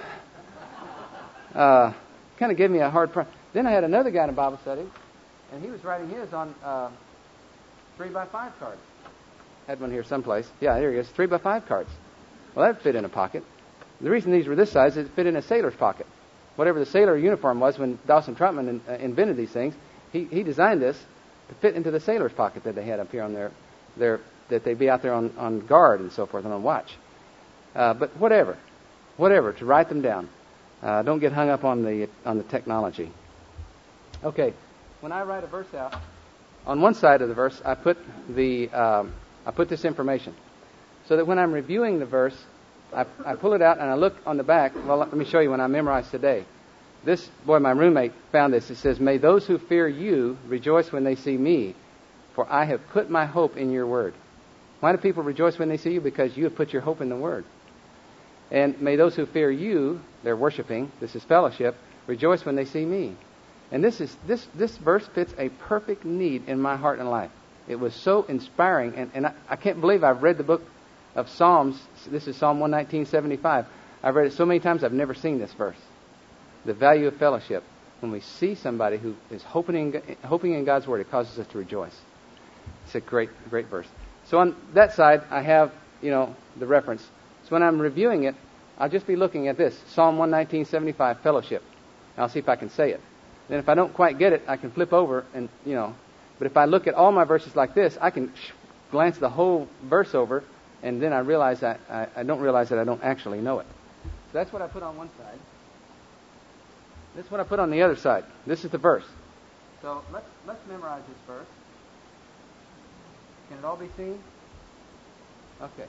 Uh, kind of gave me a hard problem. Then I had another guy in a Bible study, and he was writing his on. Uh, Three by five cards. Had one here someplace. Yeah, there he is. Three by five cards. Well, that fit in a pocket. The reason these were this size is it fit in a sailor's pocket. Whatever the sailor uniform was when Dawson Trotman in, uh, invented these things, he, he designed this to fit into the sailor's pocket that they had up here on their, their that they'd be out there on, on guard and so forth and on watch. Uh, but whatever, whatever, to write them down. Uh, don't get hung up on the on the technology. Okay, when I write a verse out. On one side of the verse, I put the um, I put this information, so that when I'm reviewing the verse, I, I pull it out and I look on the back. Well, let me show you when I memorized today. This boy, my roommate, found this. It says, "May those who fear you rejoice when they see me, for I have put my hope in your word." Why do people rejoice when they see you? Because you have put your hope in the word. And may those who fear you, they're worshiping. This is fellowship. Rejoice when they see me. And this is this this verse fits a perfect need in my heart and life. It was so inspiring, and, and I, I can't believe I've read the book of Psalms. This is Psalm one nineteen seventy-five. I've read it so many times I've never seen this verse. The value of fellowship. When we see somebody who is hoping in, hoping in God's word, it causes us to rejoice. It's a great, great verse. So on that side, I have, you know, the reference. So when I'm reviewing it, I'll just be looking at this, Psalm one nineteen seventy-five, fellowship. And I'll see if I can say it. Then if I don't quite get it, I can flip over and, you know. But if I look at all my verses like this, I can glance the whole verse over, and then I realize I, I, I don't realize that I don't actually know it. So that's what I put on one side. This is what I put on the other side. This is the verse. So let's let's memorize this verse. Can it all be seen? Okay.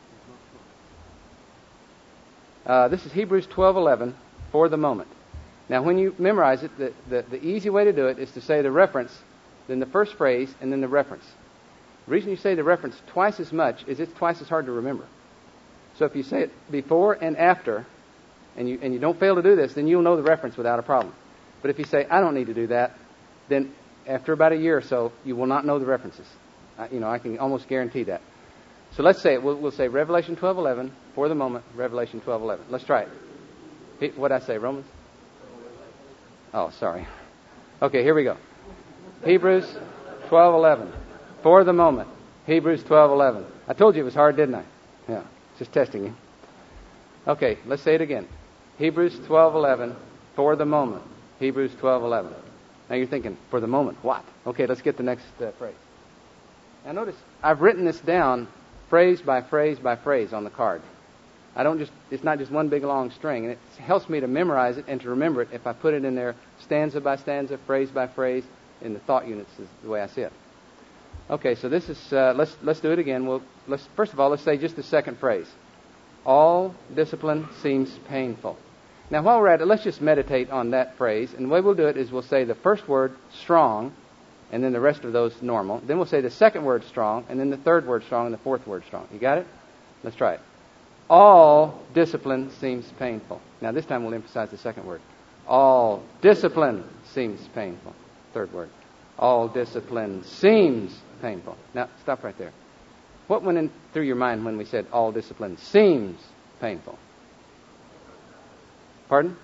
Uh, this is Hebrews twelve eleven for the moment. Now, when you memorize it, the, the, the easy way to do it is to say the reference, then the first phrase, and then the reference. The reason you say the reference twice as much is it's twice as hard to remember. So if you say it before and after, and you and you don't fail to do this, then you'll know the reference without a problem. But if you say, I don't need to do that, then after about a year or so, you will not know the references. Uh, you know, I can almost guarantee that. So let's say it. We'll, we'll say Revelation twelve eleven for the moment. Revelation twelve eleven. Let's try it. What did I say? Romans? Oh, sorry. Okay, here we go. Hebrews twelve eleven for the moment. Hebrews twelve eleven. I told you it was hard, didn't I? Yeah, just testing you. Okay, let's say it again. Hebrews twelve eleven for the moment. Hebrews twelve eleven. Now you're thinking, for the moment, what? Okay, let's get the next uh, phrase. Now notice, I've written this down phrase by phrase by phrase on the card. I don't just, it's not just one big long string, and it helps me to memorize it and to remember it if I put it in there stanza by stanza, phrase by phrase, in the thought units is the way I see it. Okay, so this is, uh, let's let's do it again. We'll, let's, first of all, let's say just the second phrase. All discipline seems painful. Now, while we're at it, let's just meditate on that phrase. And the way we'll do it is we'll say the first word, strong, and then the rest of those normal. Then we'll say the second word, strong, and then the third word, strong, and the fourth word, strong. You got it? Let's try it. All discipline seems painful. Now, this time we'll emphasize the second word. All discipline seems painful. Third word. All discipline seems painful. Now, stop right there. What went in through your mind when we said all discipline seems painful? Pardon?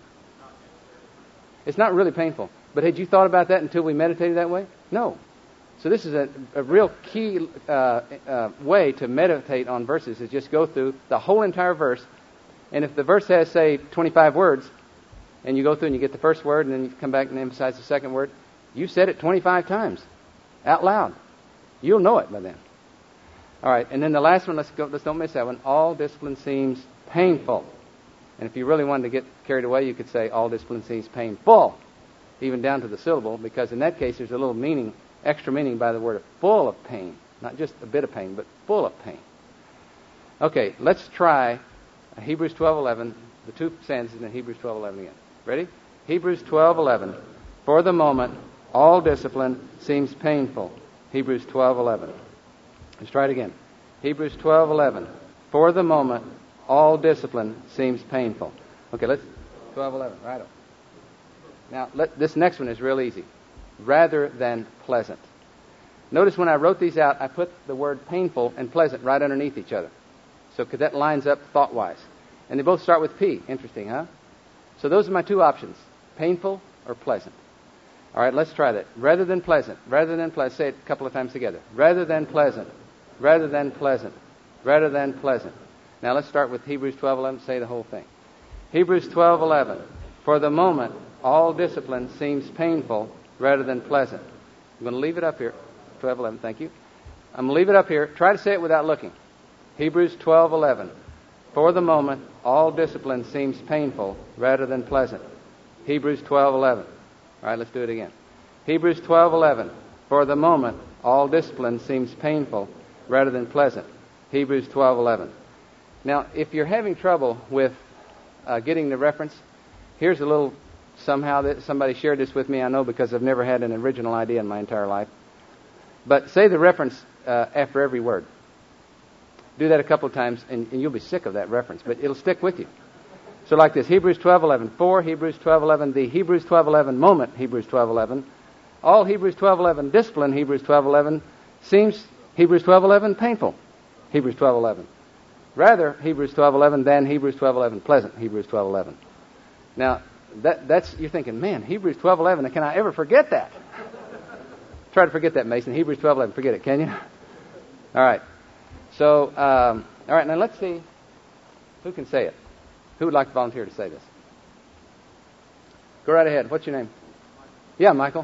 It's not really painful. But had you thought about that until we meditated that way? No. So this is a, a real key uh, uh, way to meditate on verses, is just go through the whole entire verse. And if the verse has, say, twenty-five words, and you go through and you get the first word, and then you come back and emphasize the second word, you said it twenty-five times out loud. You'll know it by then. All right, and then the last one, let's go. Let's don't miss that one. All discipline seems painful. And if you really wanted to get carried away, you could say all discipline seems painful, even down to the syllable, because in that case there's a little meaning, extra meaning by the word of full of pain. Not just a bit of pain, but full of pain. Okay, let's try Hebrews twelve eleven, the two stanzas in Hebrews twelve eleven again. Ready? Hebrews twelve eleven. For the moment, all discipline seems painful. Hebrews twelve eleven. Let's try it again. Hebrews twelve eleven. For the moment, all discipline seems painful. Okay, let's twelve eleven. Right. Now, let, this next one is real easy. Rather than pleasant. Notice when I wrote these out, I put the word painful and pleasant right underneath each other. So because that lines up thought-wise. And they both start with P. Interesting, huh? So those are my two options. Painful or pleasant. All right, let's try that. Rather than pleasant. Rather than pleasant. Say it a couple of times together. Rather than pleasant. Rather than pleasant. Rather than pleasant. Now let's start with Hebrews twelve eleven. Say the whole thing. Hebrews twelve eleven. For the moment, all discipline seems painful rather than pleasant. I'm going to leave it up here. twelve eleven, thank you. I'm going to leave it up here. Try to say it without looking. Hebrews twelve eleven. For the moment, all discipline seems painful rather than pleasant. Hebrews twelve eleven. All right, let's do it again. Hebrews twelve eleven. For the moment, all discipline seems painful rather than pleasant. Hebrews twelve eleven. Now, if you're having trouble with uh, getting the reference, here's a little, somehow that somebody shared this with me, I know, because I've never had an original idea in my entire life. But say the reference uh, after every word. Do that a couple of times, and, and you'll be sick of that reference, but it'll stick with you. So like this, Hebrews twelve eleven, for Hebrews twelve eleven, the Hebrews twelve eleven moment, Hebrews twelve eleven, all Hebrews twelve eleven discipline, Hebrews twelve eleven, seems Hebrews twelve eleven painful, Hebrews twelve eleven. Rather, Hebrews twelve eleven than Hebrews twelve eleven pleasant, Hebrews twelve eleven. Now, that, that's, you're thinking, man, Hebrews twelve eleven, can I ever forget that? Try to forget that, Mason. Hebrews twelve eleven. Forget it, can you? All right. So, um, all right, now let's see who can say it. Who would like to volunteer to say this? Go right ahead. What's your name? Yeah, Michael.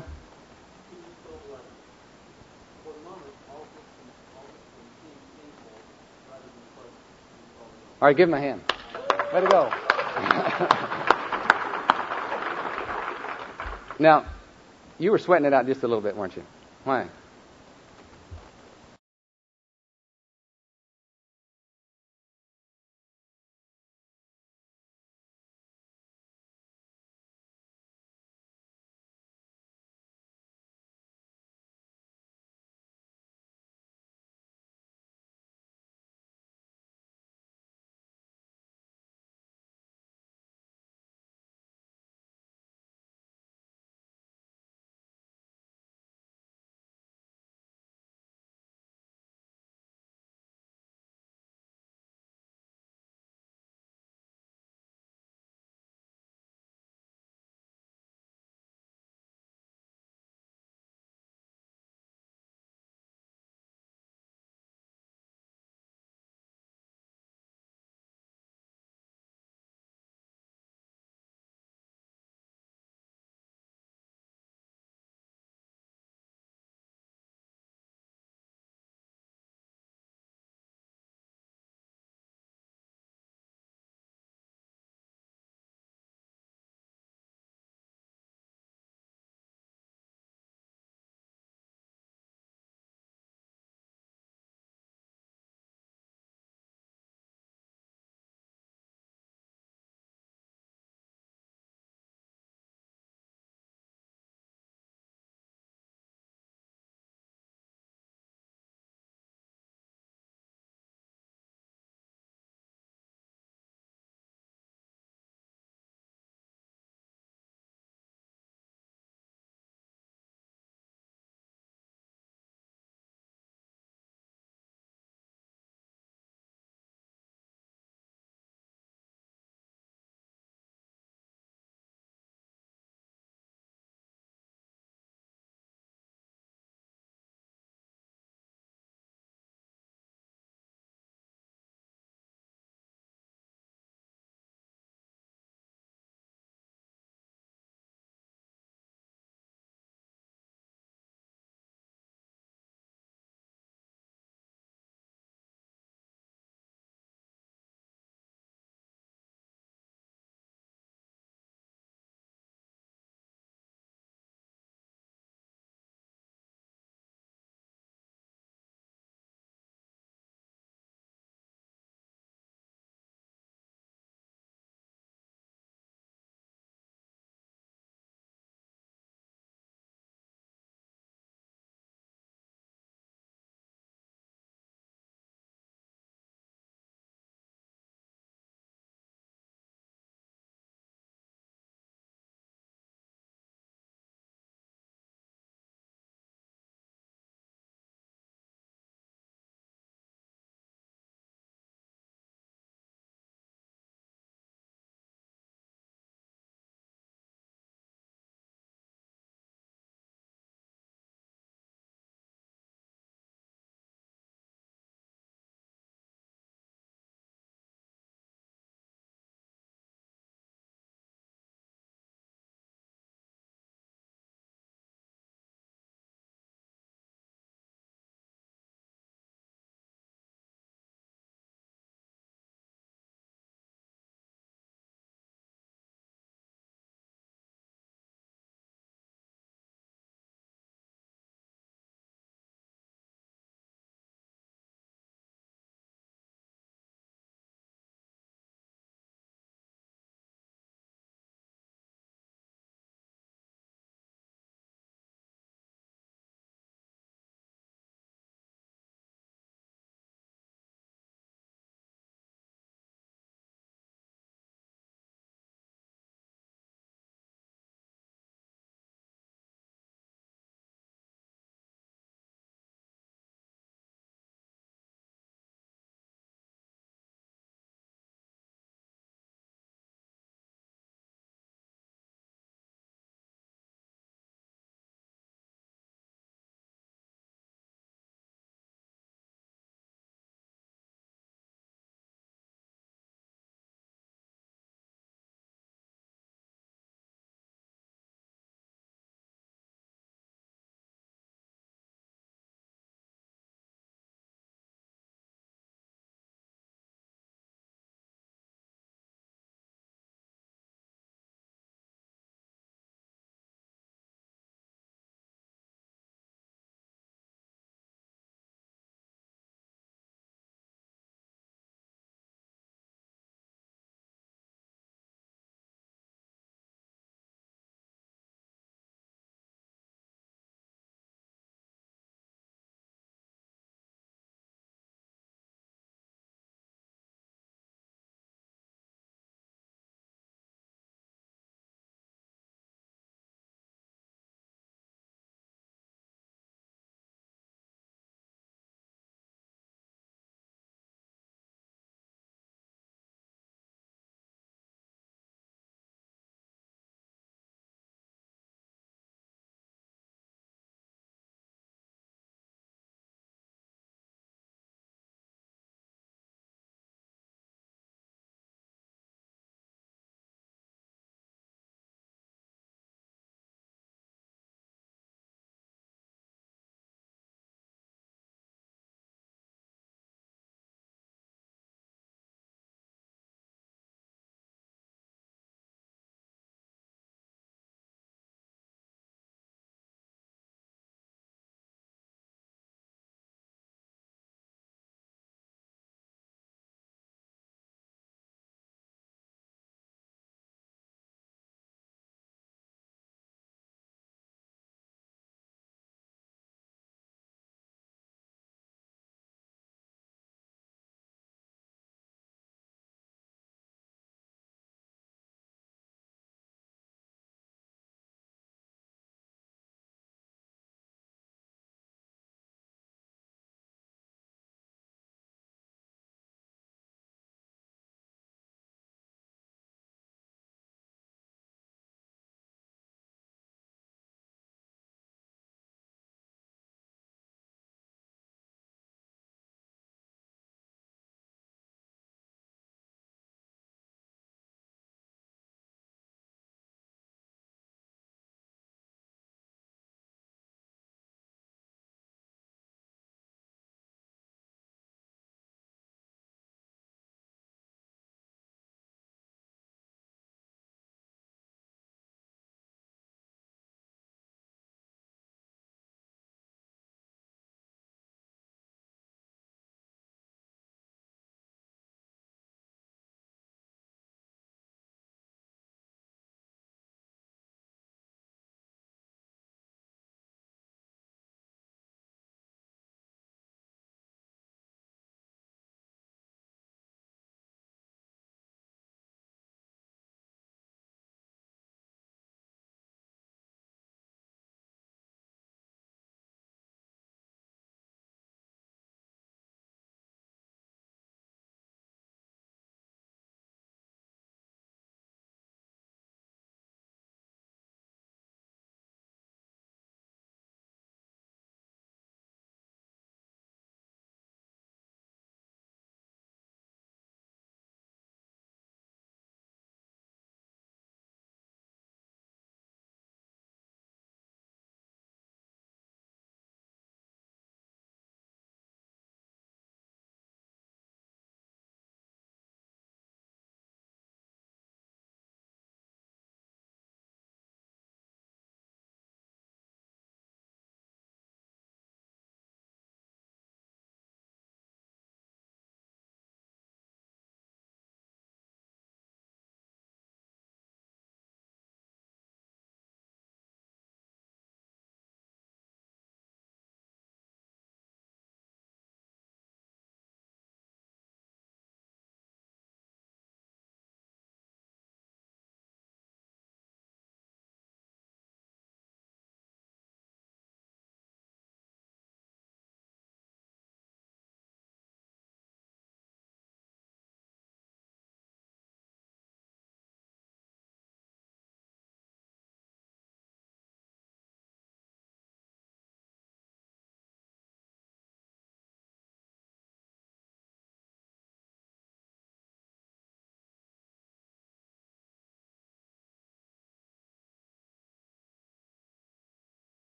All right, give him a hand. Way to go. Now, you were sweating it out just a little bit, weren't you? Why?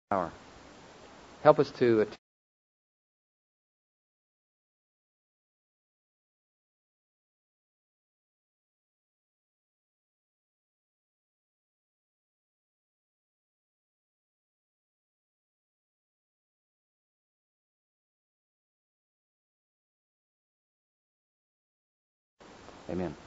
power. Help us to attain. Amen.